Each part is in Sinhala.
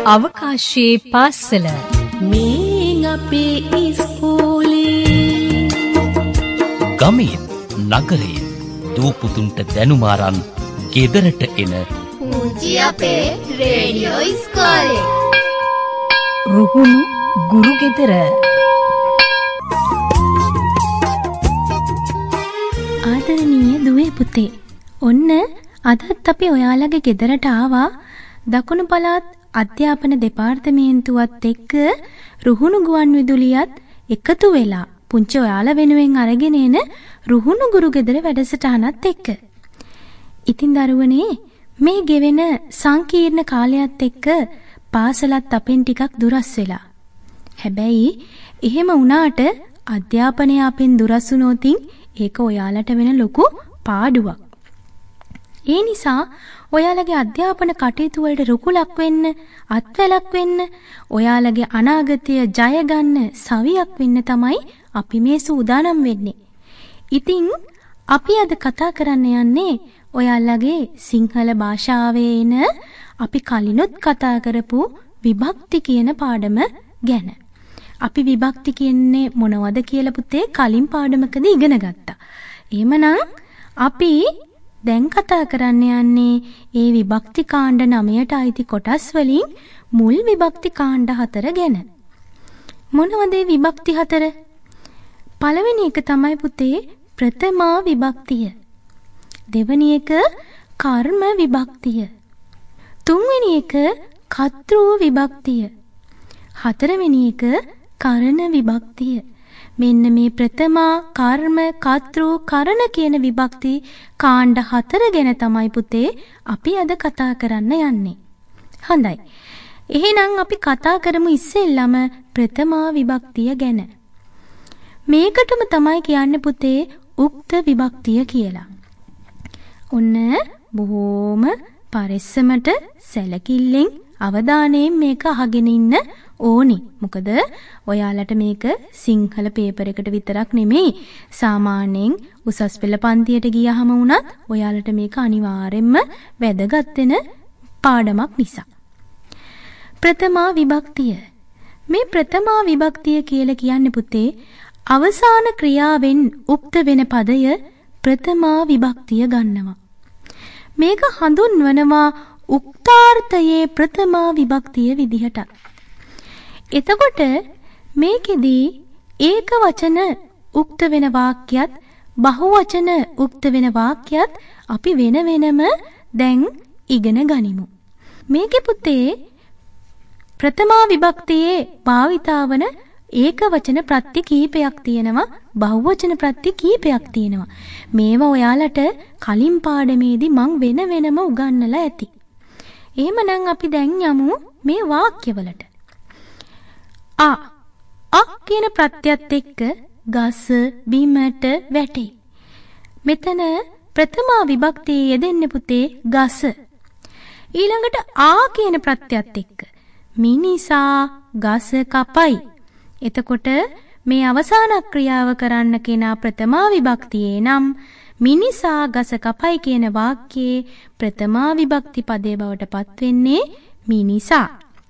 අවකාශයේ පාසල මේ අපේ ඉස්කෝලේ ගමේ නගරේ දූපුතුන්ට දැනුම අරන් ගෙදරට එන පුංචි අපේ රේඩියෝ ඉස්කෝලේ රුහුණු ගුරු ගෙදර. ආදරණීය දුවේ පුතේ, ඔන්න අදත් අපි ඔයාලගේ ගෙදරට ආවා. දකුණු පළාත් අධ්‍යාපන දෙපාර්තමේන්තුවත් එක්ක රුහුණු ගුවන් විදුලියත් එකතු වෙලා පුංචි ඔයාලා වෙනුවෙන් අරගෙන එන රුහුණු ගුරු ගෙදර වැඩසටහනත් එක්ක. ඉතින් දරුවනේ, මේ ගෙවෙන සංකීර්ණ කාලයත් එක්ක පාසලත් අපෙන් ටිකක් දුරස් වෙලා. හැබැයි එහෙම වුණාට අධ්‍යාපනය අපෙන් දුරස් වුණොතින් ඒක ඔයාලට වෙන ලොකු පාඩුවක්. ඒ නිසා ඔයාලගේ අධ්‍යාපන කටයුතු වලට රුකුලක් වෙන්න, අත්වැලක් වෙන්න, ඔයාලගේ අනාගතය ජය ගන්න සවියක් වෙන්න තමයි අපි මේ සූදානම් වෙන්නේ. ඉතින් අපි අද කතා කරන්න යන්නේ ඔයාලගේ සිංහල භාෂාවේ එන අපි කලිනුත් කතා කරපු විභක්ති කියන පාඩම ගැන. අපි විභක්ති කියන්නේ මොනවද කියලා පුතේ කලින් පාඩමකදී ඉගෙන ගත්තා. එහෙමනම් අපි දැන් කතා කරන්න යන්නේ ඒ විභක්ති කාණ්ඩ 9ට අයිති කොටස් වලින් මුල් විභක්ති කාණ්ඩ 4 ගැන. මොනවද මේ විභක්ති 4? පළවෙනි එක තමයි පුතේ ප්‍රථමා විභක්තිය. දෙවෙනි එක කර්ම විභක්තිය. තුන්වෙනි එක කර්තෘ විභක්තිය. හතරවෙනි එක කරණ විභක්තිය. මෙන්න මේ ප්‍රථමා, කර්ම, කර්තෘ, කරණ කියන විභක්ති කාණ්ඩ 4 ගැන තමයි පුතේ අපි අද කතා කරන්න යන්නේ. හොඳයි. එහෙනම් අපි කතා කරමු ඉස්සෙල්ලම ප්‍රථමා විභක්තිය ගැන. මේකටම තමයි කියන්නේ පුතේ උක්ත විභක්තිය කියලා. ඔන්න බොහෝම පරිස්සමට සැලකිල්ලෙන් අවධානයෙන් මේක අහගෙන ඉන්න ඕනි. මොකද ඔයාලට මේක සිංහල පේපර් එකට විතරක් නෙමෙයි, සාමාන්‍යයෙන් උසස් පෙළ පන්තියට ගියහම වුණත් ඔයාලට මේක අනිවාර්යෙන්ම වැදගත් වෙන පාඩමක් නිසා. ප්‍රථමා විභක්තිය. මේ ප්‍රථමා විභක්තිය කියලා කියන්නේ පුතේ අවසාන ක්‍රියාවෙන් උක්ත වෙන පදය ප්‍රථමා විභක්තිය ගන්නවා. මේක හඳුන්වනවා උක්තාර්ථයේ ප්‍රථමා විභක්තිය විදිහට. එතකොට මේකෙදී ඒක වචන උක්ත වෙන වාක්‍යයත් බහුවචන උක්ත වෙන වාක්‍යයත් අපි වෙන වෙනම දැන් ඉගෙන ගනිමු. මේකේ පුතේ ප්‍රථමා විභක්තියේ භාවිතා වන ඒක වචන ප්‍රත්‍ය කීපයක් තියෙනවා, බහුවචන ප්‍රත්‍ය කීපයක් තියෙනවා. මේවා ඔයාලට කලින් පාඩමේදී මං වෙන වෙනම උගන්වලා ඇති. එහෙමනම් අපි දැන් යමු මේ වාක්‍යවලට. අ කියන ප්‍රත්‍යයත් එක්ක ගස බිමට වැටේ. මෙතන ප්‍රථමා විභක්තියේ යෙදෙන්නේ පුතේ ගස. ඊළඟට ආ කියන ප්‍රත්‍යයත් එක්ක මිනිසා ගස කපයි. එතකොට මේ අවසාන ක්‍රියාව කරන්න කෙනා ප්‍රථමා විභක්තියේ නම් මිනිසා ගස කපයි කියන වාක්‍යයේ ප්‍රථමා විභක්ති පදේ බවට පත් වෙන්නේ මිනිසා.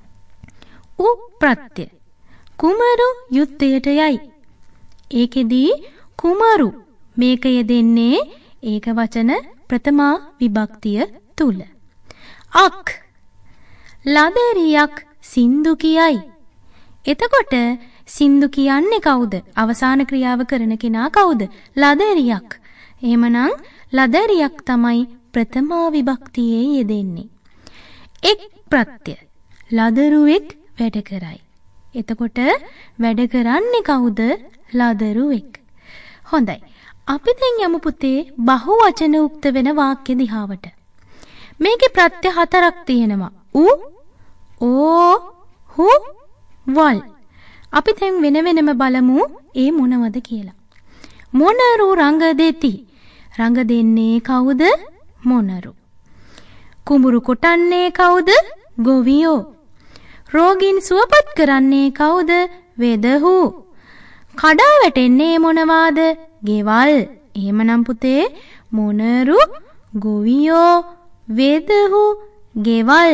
උ ප්‍රත්‍ය කුමරු යුද්ධයට යයි. ඒකෙදී කුමරු මේක යෙදෙන්නේ ඒක වචන ප්‍රථමා විභක්තිය තුල. අක් ලදරියක් සින්දු කියයි. එතකොට සින්දු කියන්නේ කවුද? අවසාන ක්‍රියාව කරන කෙනා කවුද? ලදරියක්. එහෙමනම් ලදරියක් තමයි ප්‍රථමා විභක්තියේ යෙදෙන්නේ. එක් ප්‍රත්‍ය ලදරුවෙක් වැඩ කරයි. එතකොට වැඩ කරන්නේ කවුද? ලදරුවෙක්. හොඳයි. අපි දැන් යමු පුතේ බහුවචන උක්ත වෙන වාක්‍ය දිහාවට. මේකේ ප්‍රත්‍ය 4ක් තියෙනවා. උ, ඕ, හු, වල්. අපි දැන් වෙන වෙනම බලමු ඒ මොනවද කියලා. මොනරු රංග දෙති. රංග දෙන්නේ කවුද? මොනරු. කුඹුරු කොටන්නේ කවුද? ගොවියෝ. රෝගීන් සුවපත් කරන්නේ කවුද? වෙදහු. කඩා වැටෙන්නේ මොනවාද? ගෙවල්. එහෙමනම් පුතේ මොනරු, ගොවියෝ, වෙදහු, ගෙවල්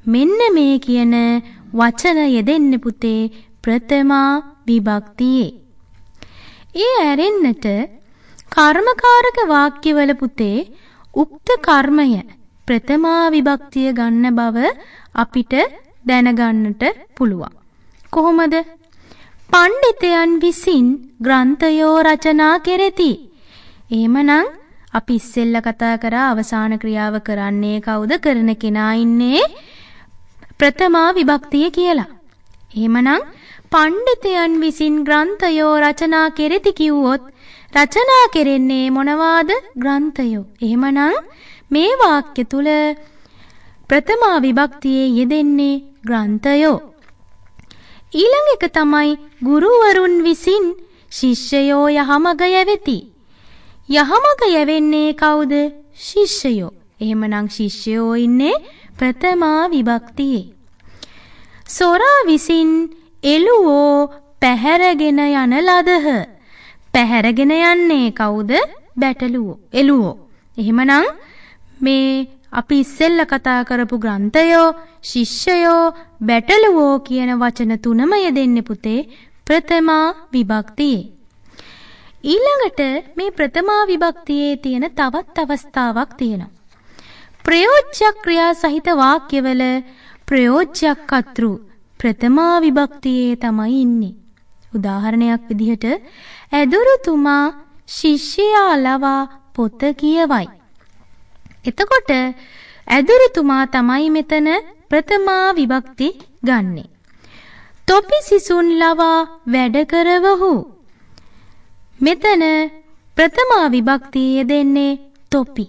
මෙන්න මේ කියන වචන යෙදෙන්න පුතේ ප්‍රථමා විභක්තියේ. ඒ ඇරෙන්නට කර්මකාරක වාක්‍යවල පුතේ උක්ත කර්මය ප්‍රථමා විභක්තිය ගන්න බව අපිට දැනගන්නට පුළුවන්. කොහොමද? පඬිතයන් විසින් ග්‍රන්ථයෝ රචනා කෙරෙති. එහෙමනම් අපි ඉස්සෙල්ලා කතා කරා අවසාන ක්‍රියාව කරන්නේ කවුද? කරන කෙනා ඉන්නේ ප්‍රථමා විභක්තිය කියලා. එහෙමනම් පඬිතයන් විසින් ග්‍රන්ථයෝ රචනා කෙරෙති කිව්වොත් රචනා කෙරෙන්නේ මොනවාද? ග්‍රන්ථයෝ. එහෙමනම් මේ වාක්‍ය තුල ප්‍රථමා විභක්තියේ යෙදෙන්නේ ග්‍රන්ථයෝ. ඊළඟ එක තමයි ගුරුවරුන් විසින් ශිෂ්‍යයෝ යහමග යැවෙති. යහමග යැවෙන්නේ කවුද? ශිෂ්‍යයෝ. එහෙමනම් ශිෂ්‍යයෝ ඉන්නේ ප්‍රථමා විභක්තියේ. සොරා විසින් එළුවෝ පැහැරගෙන යන ලදහ. පැහැරගෙන යන්නේ කවුද? බැටළුවෝ, එළුවෝ. එහෙමනම් මේ අපි ඉස්සෙල්ලා කතා කරපු ග්‍රන්ථයෝ, ශිෂ්‍යයෝ, බැටළුවෝ කියන වචන තුනම යෙදෙන්නේ පුතේ ප්‍රථමා විභක්තියේ. ඊළඟට මේ ප්‍රථමා විභක්තියේ තියෙන තවත් අවස්ථාවක් තියෙනවා. ප්‍රයෝජ්‍ය ක්‍රියා සහිත වාක්‍යවල ප්‍රයෝජ්‍යක් කර්තෘ ප්‍රථමා විභක්තියේ තමයි ඉන්නේ. උදාහරණයක් විදිහට ඇදුරුතුමා ශිෂ්‍යයා ලවා පොත කියවයි. එතකොට ඇදුරුතුමා තමයි මෙතන ප්‍රථමා විභක්ති ගන්නෙ. තොපි සිසුන් ලවා වැඩ කරවහු. මෙතන ප්‍රථමා විභක්තිය දෙන්නේ තොපි.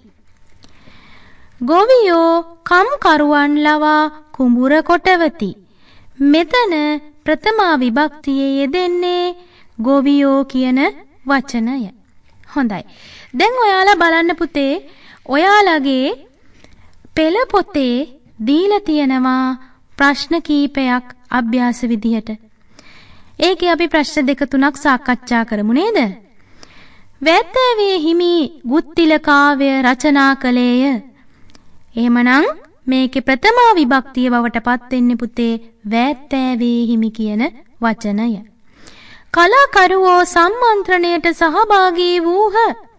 ගොවියෝ කම්කරුවන් ලවා කුඹුර කොටවති. මෙතන ප්‍රථමා විභක්තියේ යෙදෙන්නේ ගොවියෝ කියන වචනය. හොඳයි. දැන් ඔයාලා බලන්න පුතේ ඔයාලගේ පෙළ පොතේ දීලා තියෙනවා ප්‍රශ්න කීපයක් අභ්‍යාස විදිහට. ඒකේ අපි ප්‍රශ්න 2-3ක් සාකච්ඡා කරමු නේද? වැත්තෑවේ හිමි ගුත්තිල කාව්‍ය රචනා කළේය. එහෙමනම් මේකේ ප්‍රථමා විභක්තිය බවට පත් වෙන්නේ පුතේ වැත්තෑවේ හිමි කියන වචනය. කලාකරුවෝ සම්මන්ත්‍රණයට සහභාගී වූහ.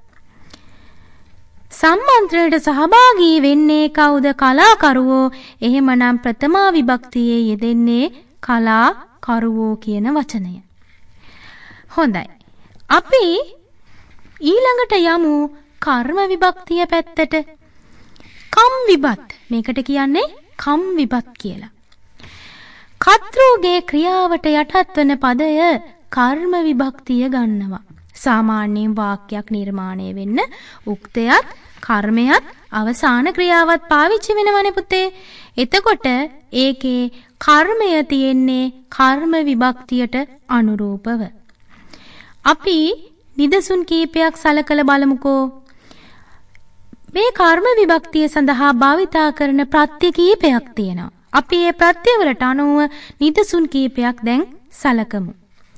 සම්මන්ත්‍රණයට සහභාගී වෙන්නේ කවුද? කලාකරුවෝ. එහෙමනම් ප්‍රථමා විභක්තියේ යෙදෙන්නේ කලාකරුවෝ කියන වචනය. හොඳයි. අපි ඊළඟට යමු කර්ම විභක්තිය පැත්තට. කම් විභත්. මේකට කියන්නේ කම් විභත් කියලා. කර්තෘගේ ක්‍රියාවට යටත් වන පදය කර්ම විභක්තිය ගන්නවා. සාමාන්‍යයෙන් වාක්‍යයක් නිර්මාණය වෙන්න උක්තයත් කර්මයත් අවසාන ක්‍රියාවත් පාවිච්චි වෙනවනේ පුතේ. එතකොට ඒකේ කර්මය තියෙන්නේ කර්ම විභක්තියට අනුරූපව. අපි නිදසුන් කීපයක් සලකලා බලමුකෝ. මේ කර්ම විභක්තිය සඳහා භාවිතා කරන ප්‍රත්‍ය කීපයක් තියෙනවා. අපි මේ ප්‍රත්‍ය වලට අනුව නිදසුන් කීපයක් දැන් සලකමු.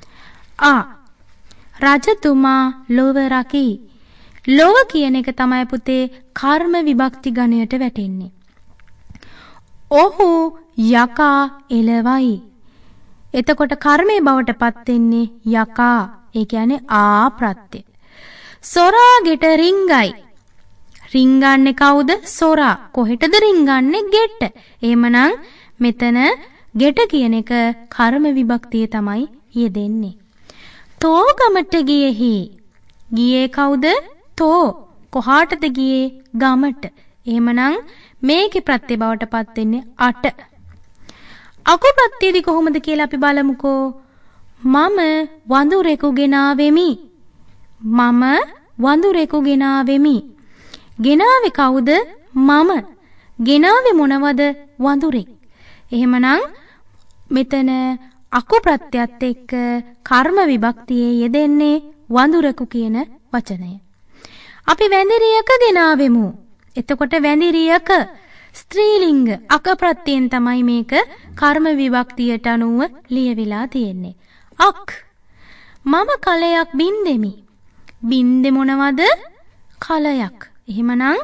රජතුමා ලොව රකී. ලොව කියන එක තමයි පුතේ කර්ම විභක්ති ගණයට වැටෙන්නේ. ඔහු යකා එළවයි. එතකොට කර්මයේ බවට පත් වෙන්නේ යකා. ඒ කියන්නේ ආ ප්‍රත්‍ය. සොරා ගෙට රිංගයි. රිංගන්නේ කවුද? සොරා. කොහෙටද රිංගන්නේ? ගෙට. එහෙමනම් මෙතන ගෙට කියන එක කර්ම විභක්තිය තමයි යෙදෙන්නේ. තෝ ගමට ගියෙහි. ගියේ කවුද? තෝ. කොහාටද ගියේ? ගමට. එහෙමනම් මේකේ ප්‍රත්‍ය බවට පත් වෙන්නේ අට. අකු ප්‍රත්‍යදී කොහොමද කියලා අපි බලමුකෝ. මම වඳුරෙකු ගෙනාවෙමි. මම වඳුරෙකු ගෙනාවෙමි. ගෙනාවේ කවුද? මම. ගෙනාවේ මොනවද? වඳුරෙක්. එහෙමනම් මෙතන අකු ප්‍රත්‍යයත් එක්ක කර්ම විභක්තියේ යෙදෙන්නේ වඳුරෙකු කියන වචනය. අපි වැඳිරියක ගෙනාවෙමු. එතකොට වැඳිරියක ස්ත්‍රීලිංග අක ප්‍රත්‍යයෙන් තමයි මේක කර්ම විභක්තියට අනුව ලියවිලා තියෙන්නේ. අක්. මම කලයක් බින්දෙමි. බින්දේ මොනවද? කලයක්. එහෙමනම්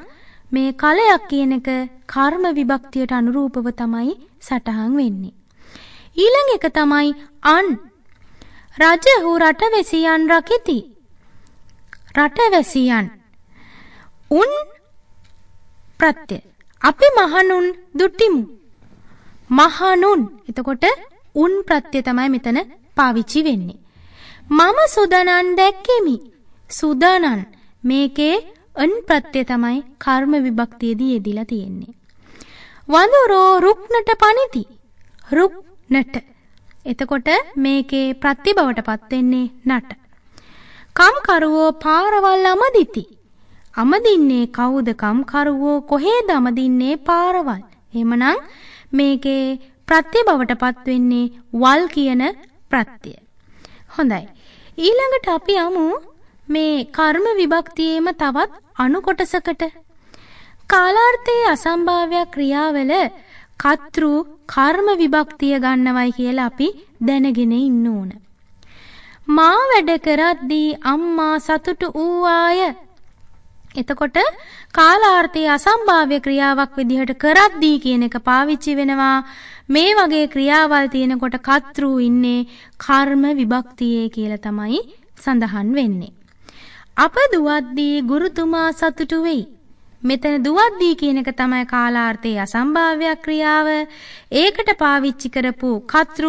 මේ කලයක් කියන එක කර්ම විභක්තියට අනුරූපව තමයි සටහන් වෙන්නේ. ඊළඟ එක තමයි අන්. රජහු රටවැසියන් රකිති. රටවැසියන්. උන් ප්‍රත්‍ය. අපි මහණුන් දුටිමු. මහණුන්. එතකොට උන් ප්‍රත්‍ය තමයි මෙතන පාවිච්චි වෙන්නේ. මම සුදනන් දැක්කෙමි. සුදනන්. මේකේ අන් ප්‍රත්‍ය තමයි කර්ම විභක්තියේදී යෙදිලා තියෙන්නේ. වඳුරෝ රුක්නට පනිති. රුක්නට. එතකොට මේකේ ප්‍රත්‍ය බවට පත් වෙන්නේ නට. කම්කරුවෝ පාරවල් අමදිති. අමදින්නේ කවුද? කම්කරුවෝ කොහෙද අමදින්නේ? පාරවල්. එහෙමනම් මේකේ ප්‍රත්‍ය බවට පත් වෙන්නේ වල් කියන ප්‍රත්‍ය. හොඳයි. ඊළඟට අපි යමු මේ කර්ම විභක්තියේම තවත් අනු කොටසකට. කාලාර්ථයේ අසම්භාව්‍ය ක්‍රියාවල කර්තෘ කර්ම විභක්තිය ගන්නවයි කියලා අපි දැනගෙන ඉන්න ඕන. මා වැඩ කරද්දී අම්මා සතුටු වූවාය. එතකොට කාලාර්ථයේ අසම්භාව්‍ය ක්‍රියාවක් විදිහට කරද්දී කියන එක පාවිච්චි වෙනවා. මේ වගේ ක්‍රියාවල් තියෙනකොට කර්තෘ ඉන්නේ කර්ම විභක්තියේ කියලා තමයි සඳහන් වෙන්නේ. අප දුවද්දී ගුරුතුමා සතුටු වෙයි. මෙතන දුවද්දී කියන එක තමයි කාලාර්ථයේ අසම්භාව්‍ය ක්‍රියාව. ඒකට පාවිච්චි කරපු කර්තෘ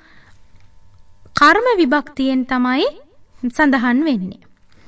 කර්ම විභක්තියෙන් තමයි සඳහන් වෙන්නේ.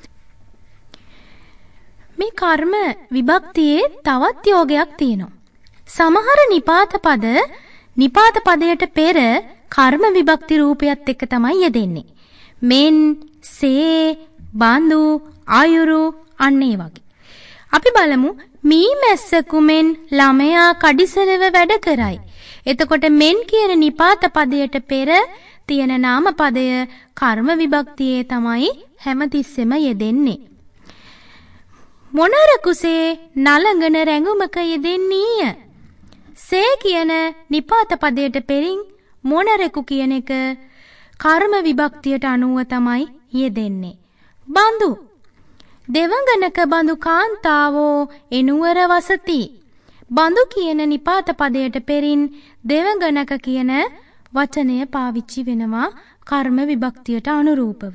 මේ කර්ම විභක්තියේ තවත් යෝගයක් තියෙනවා. සමහර නිපාත පදයට පෙර කර්ම විභක්ති රූපයත් එක්ක තමයි යෙදෙන්නේ. මෙන්, සේ, බඳු, ආයුරු අන්න ඒ වගේ. අපි බලමු මී මැස්සකු මෙන් ළමයා කඩිසරව වැඩ කරයි. එතකොට මෙන් කියන නිපාත පදයට පෙර තියෙන නාම පදය කර්ම විභක්තියේ තමයි හැමතිස්සෙම යෙදෙන්නේ. මොනරකුසේ නලඟන රැඟුමක යෙදෙන්නීය. සේ කියන නිපාත පදයට පෙරින් මොනරෙකු කියන එක කර්ම විභක්තියට අනුව තමයි යෙදෙන්නේ. බඳු. දෙවඟනක බඳු කාන්තාවෝ එනුවර වසති. බඳු කියන නිපාත පදයට පෙරින් දෙවඟනක කියන වචනය පාවිච්චි වෙනවා කර්ම විභක්තියට අනුරූපව.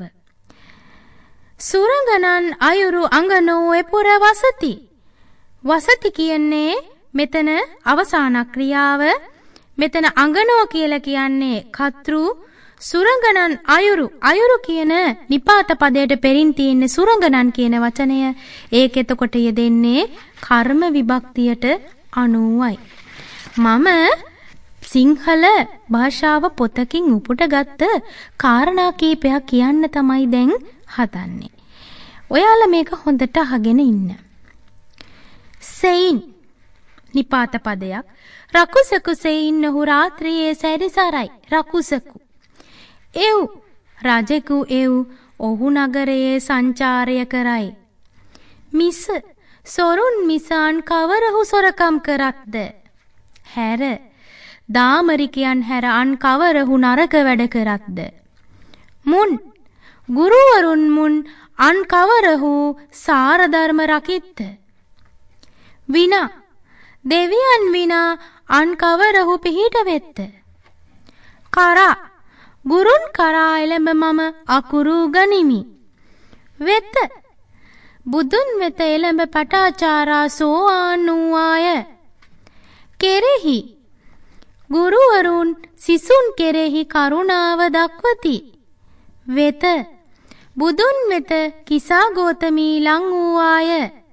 සුරංගනන් අයුරු අඟනෝ එපුර වසති. වසති කියන්නේ මෙතන අවසාන ක්‍රියාව. මෙතන අඟනෝ කියලා කියන්නේ කර්තෘ. සුරංගනන් අයුරු කියන නිපාත පදයට පෙරින් තියෙන සුරංගනන් කියන වචනය. ඒක එතකොට යෙදෙන්නේ කර්ම විභක්තියට අනුවයි. මම සිංහල භාෂාව පොතකින් උපුටගත්ත කාරණා කීපයක් කියන්න තමයි දැන් හදන්නේ. ඔයාලා මේක හොඳට අහගෙන ඉන්න. සෙයින් නිපාත පදයක්. රකුසකු සෙයින් ඔහු රාත්‍රියේ සැරිසරයි. රකුසකු. එව් රජෙකු එව් ඔහු නගරයේ සංචාරය කරයි. මිස සොරුන් මිසාන් කවරහු සොරකම් කරත්ද. හැර දාමරිකයන් හැර අන් කවරහු නරක වැඩ කරත්ද. මුන් ගුරුවරුන් මුන් අන් කවරහු සාරධර්ම රකිත්ත. විනා දෙවියන් විනා අන් කවරහු පිහිට වෙත්ත. කරා ගුරුන් කරා එළඹ මම අකුරු ගනිමි. වෙත බුදුන් වෙත එළඹ පටාචාරා සෝවාන් වූවාය. කෙරෙහි ගුරුවරුන් සිසුන් කෙරෙහි කරුණාව දක්වති. වෙත බුදුන් වෙත කිසා ගෝතමී ලං වූවාය.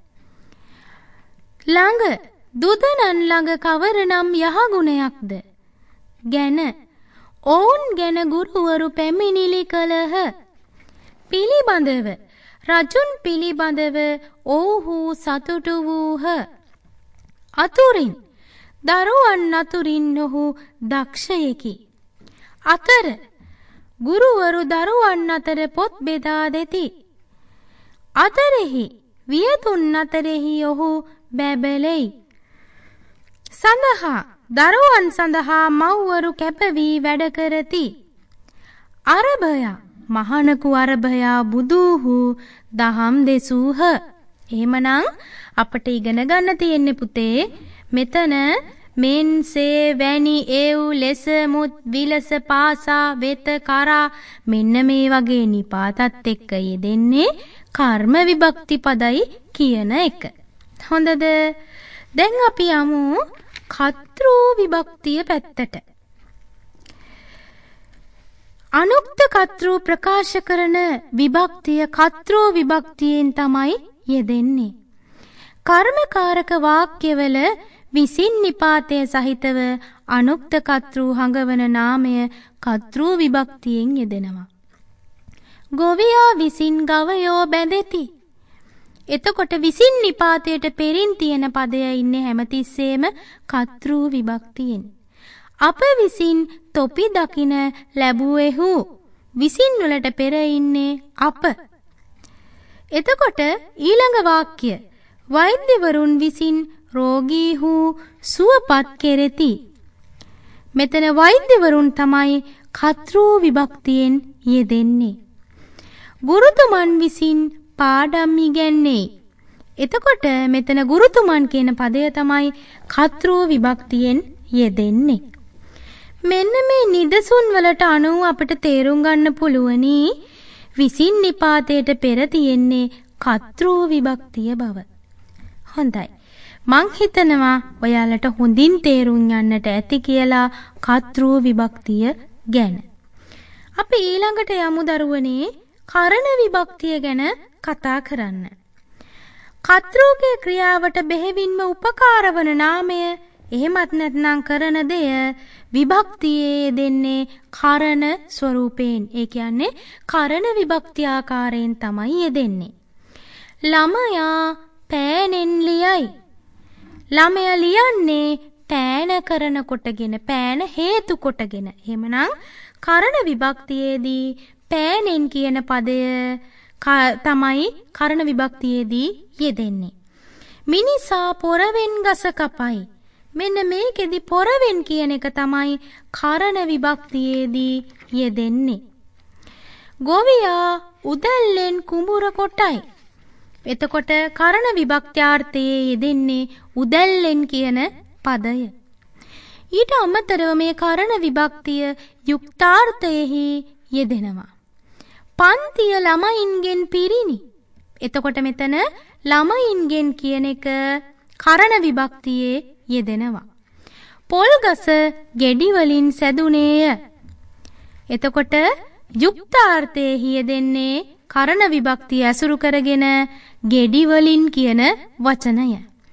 ළඟ දුදනන් ළඟ කවරනම් යහගුණයක්ද. ගැන ඔවුන් ගැන ගුරුවරු පැමිණිලි කළහ. පිළිබඳව රජුන් පිළිබඳව ඔවුහු සතුටු වූහ. අතුරින් දරුවන් අතුරින් ඔහු දක්ෂයෙකි. අතර ගුරුවරු දරුවන් අතර පොත් බෙදා දෙති. අතරෙහි වියතුන් අතරෙහි ඔහු බැබලෙයි. සඳහා දරුවන් සඳහා මව්වරු කැපවී වැඩ කරති. අරභයා මහණකු අරභයා බුදුහු දහම් දෙසූහ. එහෙමනම් අපට ඉගෙන ගන්න තියෙන්නේ පුතේ මෙතන මෙන්සේ වැනි ඒව් ලෙස මුත් විලස පාසා වෙත කරා මෙන්න මේ වගේ නිපාතත් එක්ක යෙදෙන්නේ කර්ම විභක්ති පදයි කියන එක. හොඳද? දැන් අපි යමු කර්තෘ විභක්තිය පැත්තට. අනුක්ත කර්තෘ ප්‍රකාශ කරන විභක්තිය කර්තෘ විභක්තියෙන් තමයි යෙදෙන්නේ. කර්මකාරක වාක්‍යවල විසින් නිපාතය සහිතව අනුක්ත කර්තෘ හඟවන නාමය කර්තෘ විභක්තියෙන් යෙදෙනවා. ගොවියා විසින් ගවයෝ බැඳෙති. එතකොට විසින් නිපාතයට පෙරින් තියෙන පදය ඉන්නේ හැමතිස්සෙම කර්තෘ විභක්තියෙන්. අප විසින් තොපි දකින ලැබුවෙහු විසින් වලට පෙර ඉන්නේ අප. එතකොට ඊළඟ වාක්‍ය වෛද්‍යවරුන් විසින් රෝගීහු සුවපත් කෙරෙති. මෙතන වෛද්‍යවරුන් තමයි කර්තෘ විභක්තියෙන් යෙදෙන්නේ. ගුරුතුමන් විසින් පාඩම් ඉගැන්නේ. එතකොට මෙතන ගුරුතුමන් කියන පදය තමයි කර්තෘ විභක්තියෙන් යෙදෙන්නේ. මෙන්න මේ නිදසුන් වලට අනුව අපිට තේරුම් ගන්න පුළුවනි විසින් නිපාතයට පෙර තියෙන්නේ කර්තෘ විභක්තිය බව. හොඳයි. මං හිතනවා ඔයාලට හොඳින් තේරුම් යන්නට ඇති කියලා කර්තෘ විභක්තිය ගැන. අපි ඊළඟට යමු දරුවනේ කරණ විභක්තිය ගැන කතා කරන්න. කර්තෘගේ ක්‍රියාවට බෙහෙවින්ම උපකාර වන නාමය එහෙමත් නැත්නම් කරන දෙය විභක්තියේ දෙන්නේ කරණ ස්වරූපයෙන්. ඒ කියන්නේ කරණ විභක්ති ආකාරයෙන් තමයි යෙදෙන්නේ. ළමයා පෑනෙන් ලියයි. ළමයා ලියන්නේ පෑන කරන කොටගෙන පෑන හේතු කොටගෙන. එහෙමනම් කරණ විභක්තියේදී පෑනෙන් කියන පදය තමයි කරණ විභක්තියේදී යෙදෙන්නේ. මිනිසා පොරවෙන් ගස කපයි. මෙන්න මේකෙදි පොරවෙන් කියන එක තමයි කරණ විභක්තියේදී යෙදෙන්නේ. ගොවියා උදැල්ලෙන් කුඹුර කොටයි. එතකොට කරණ විභක්ත්‍යාර්ථයේ යෙදෙන්නේ උදැල්ලෙන් කියන පදය. ඊට අමතරව මේ කරණ විභක්තිය යුක්තාර්ථයෙහි යෙදෙනවා. පන්තිය ළමයින්ගෙන් පිරිණි. එතකොට මෙතන ළමයින්ගෙන් කියන එක කරණ විභක්තියේ යෙදෙනවා. පොල් ගස ගෙඩි වලින් සැදුනේය. එතකොට යුක්තාර්ථයේ යෙදෙන්නේ කරණ විභක්තිය ඇසුරු කරගෙන ගෙඩි වලින් කියන වචනය.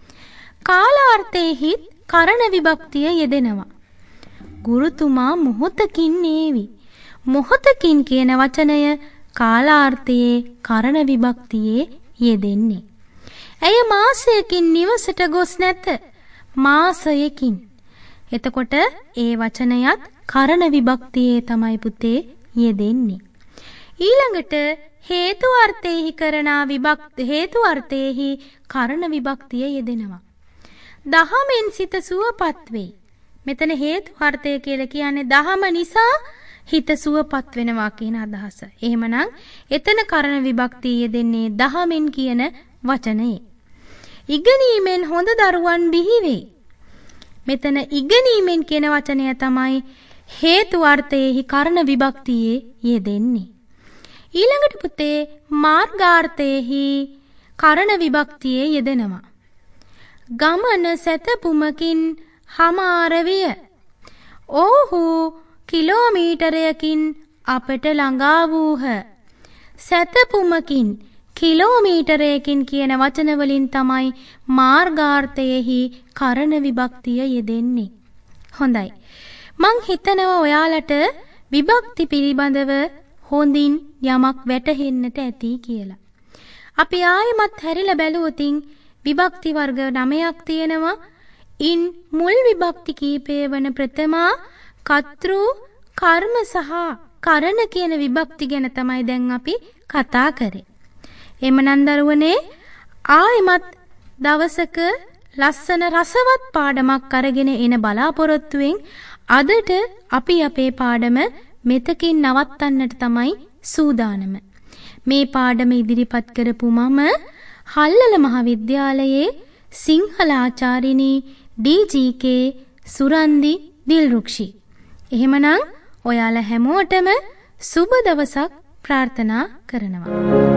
කාලාර්ථයේහි කරණ විභක්තිය යෙදෙනවා. ගුරුතුමා මොහොතකින් නේවි. මොහොතකින් කියන වචනය කාලාර්ථයේ කරණ විභක්තියේ යෙදෙන්නේ. ඇය මාසයකින් නිවසට ගොස් නැත. මාසයකින්. එතකොට ඒ වචනයත් කරණ විභක්තියේ තමයි පුතේ යෙදෙන්නේ. ඊළඟට හේතු අර්ථයේහි කරන හේතු අර්ථයේහි කරණ විභක්තිය යෙදෙනවා. දහමෙන් සිත සුවපත් වේ. මෙතන හේතු අර්ථය කියලා කියන්නේ දහම නිසා හිත සුවපත් වෙනවා කියන අදහස. එහෙමනම් එතන කරණ විභක්තිය යෙදෙන්නේ දහමෙන් කියන වචනයේ. ඉගෙනීමෙන් හොඳ දරුවන් බිහි වේ. මෙතන ඉගෙනීමෙන් කියන වචනය තමයි හේතු අර්ථයේහි කරණ විභක්තියේ යෙදෙන්නේ. ඊළඟට පුතේ මාර්ගාර්ථයේහි කරණ විභක්තියේ යෙදෙනවා. ගමන සැතපුමකින් හමාර විය. ඔහු කිලෝමීටරයකින් අපට ළඟා වූහ. සැතපුමකින් කිලෝමීටරයකින් කියන වචන වලින් තමයි මාර්ගාර්ථයේහි කරණ විභක්තිය යෙදෙන්නේ. හොඳයි. මං හිතනවා ඔයාලට විභක්ති පිළිබඳව හොඳින් යමක් වැටහෙන්නට ඇති කියලා. අපි ආයෙමත් හැරිලා බැලුවොතින් විභක්ති වර්ග 9ක් තියෙනවා. ඉන් මුල් විභක්ති කීපය වන ප්‍රථමා, කර්තෘ, කර්ම සහ කරණ කියන විභක්ති ගැන තමයි දැන් අපි කතා කරේ. එමනම් දරුවනේ ආයෙමත් දවසක ලස්සන රසවත් පාඩමක් අරගෙන එන බලාපොරොත්තුවෙන් අදට අපි අපේ පාඩම මෙතකින් නවත්තන්නට තමයි සූදානම. මේ පාඩම ඉදිරිපත් කරපු මම හල්ලල මහාවිද්‍යාලයේ සිංහල ආචාර්යිනී ඩී.ජී.කේ සුරන්දි දිල්රුක්ෂි. එහෙමනම් ඔයාලා හැමෝටම සුබ දවසක් ප්‍රාර්ථනා කරනවා.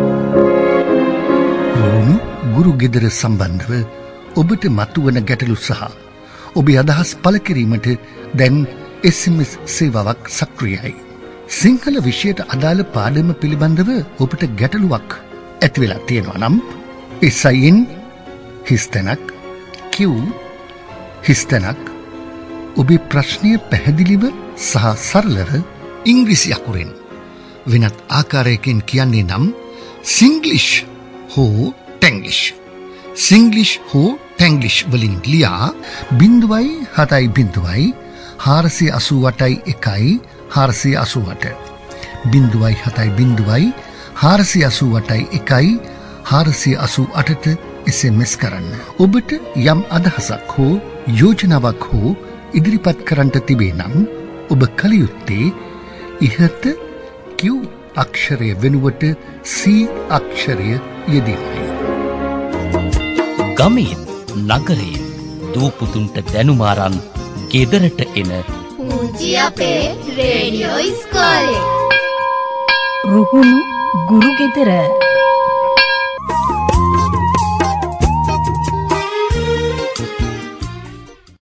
රුහුණු ගුරු ගෙදර සම්බන්ධව ඔබට මතුවන ගැටලු සහ ඔබේ අදහස් පළ කිරීමට දැන් SMS සේවාවක් සක්‍රියයි. සිංහල විෂයට අදාළ පාඩම පිළිබඳව ඔබට ගැටලුවක් ඇති වෙලා තියෙනවා නම් SIN හිස්තැනක් Q හිස්තැනක් ඔබේ ප්‍රශ්නය පැහැදිලිව සහ සරලව ඉංග්‍රීසි අකුරෙන් වෙනත් ආකාරයකින් කියන්නේ නම් සිංග්ලිෂ් හෝ ටැන්ග්ලිෂ් සිංග්ලිෂ් හෝ ටැන්ග්ලිෂ් වලින් ලියා 0.70 488 488 0.70 488 488ට SMS කරන්න. ඔබට යම් අදහසක් හෝ යෝජනාවක් හෝ ඉදිරිපත් කරන්නට තිබේ නම් ඔබ කල යුත්තේ ඉහත Q අක්ෂරය වෙනුවට C අක්ෂරය යෙදීමයි. ගමෙන් නගරයෙන් දූපුතුන්ට දැනුම අරන් ගෙදරට එන පුංචි අපේ රේඩියෝ ඉස්කෝලේ. රුහුණු ගුරු ගෙදර.